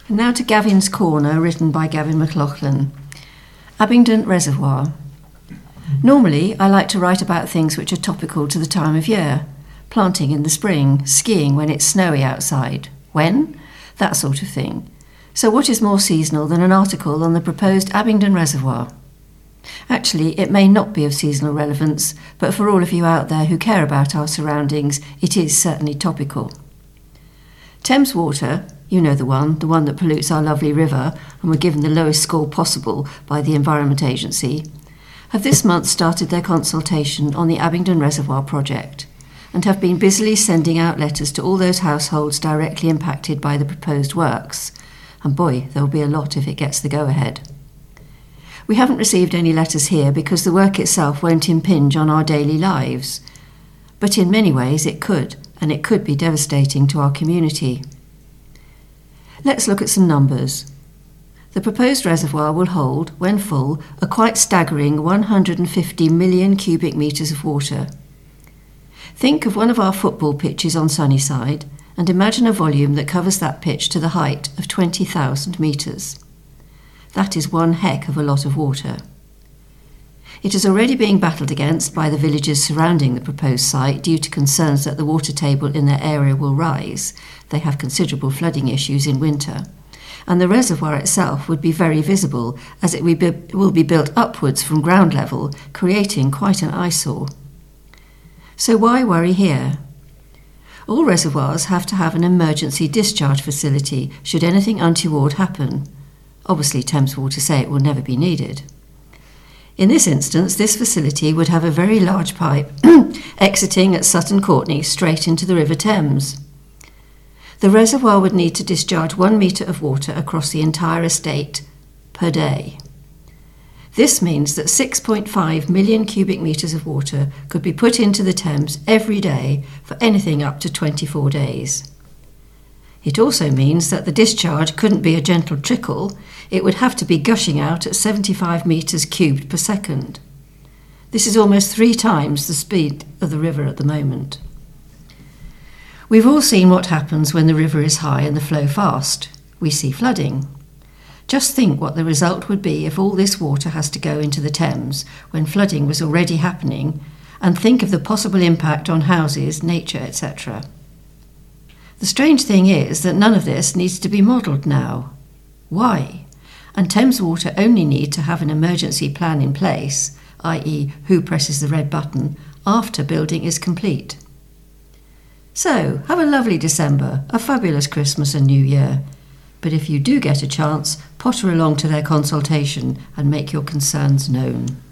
And now to Gavin's Corner, written by Gavin McLaughlin. Abingdon Reservoir. Normally, I like to write about things which are topical to the time of year. Planting in the spring, skiing when it's snowy outside. When? That sort of thing. So what is more seasonal than an article on the proposed Abingdon Reservoir? Actually, it may not be of seasonal relevance, but for all of you out there who care about our surroundings, it is certainly topical. Thames Water, you know the one that pollutes our lovely river and were given the lowest score possible by the Environment Agency, have this month started their consultation on the Abingdon Reservoir project and have been busily sending out letters to all those households directly impacted by the proposed works. And boy, there'll be a lot if it gets the go-ahead. We haven't received any letters here because the work itself won't impinge on our daily lives. But in many ways it could, and it could be devastating to our community. Let's look at some numbers. The proposed reservoir will hold, when full, a quite staggering 150 million cubic metres of water. Think of one of our football pitches on Sunnyside and imagine a volume that covers that pitch to the height of 20,000 metres. That is one heck of a lot of water. It is already being battled against by the villages surrounding the proposed site due to concerns that the water table in their area will rise. They have considerable flooding issues in winter. And the reservoir itself would be very visible as it will be built upwards from ground level, creating quite an eyesore. So why worry here? All reservoirs have to have an emergency discharge facility should anything untoward happen. Obviously, Thames Water say it will never be needed. In this instance, this facility would have a very large pipe exiting at Sutton Courtenay straight into the River Thames. The reservoir would need to discharge 1 metre of water across the entire estate per day. This means that 6.5 million cubic metres of water could be put into the Thames every day for anything up to 24 days. It also means that the discharge couldn't be a gentle trickle, it would have to be gushing out at 75 metres cubed per second. This is almost 3 times the speed of the river at the moment. We've all seen what happens when the river is high and the flow fast. We see flooding. Just think what the result would be if all this water has to go into the Thames when flooding was already happening, and think of the possible impact on houses, nature, etc. The strange thing is that none of this needs to be modelled now. Why? And Thames Water only need to have an emergency plan in place, i.e. who presses the red button, after building is complete. So, have a lovely December, a fabulous Christmas and New Year. But if you do get a chance, potter along to their consultation and make your concerns known.